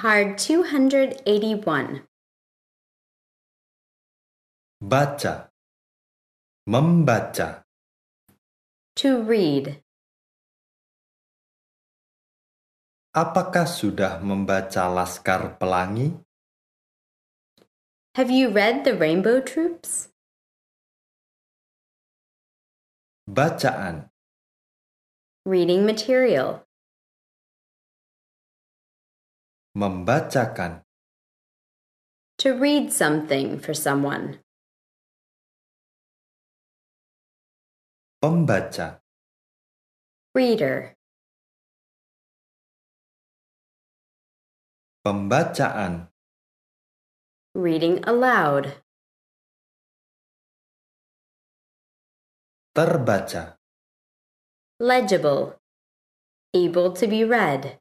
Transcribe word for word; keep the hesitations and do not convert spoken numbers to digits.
Card two hundred eighty-one. Baca. Membaca. To read. Apakah sudah membaca Laskar Pelangi? Have you read The Rainbow Troops? Bacaan. Reading material. Membacakan. To read something for someone. Pembaca. Reader. Pembacaan. Reading aloud. Terbaca. Legible. Able to be read.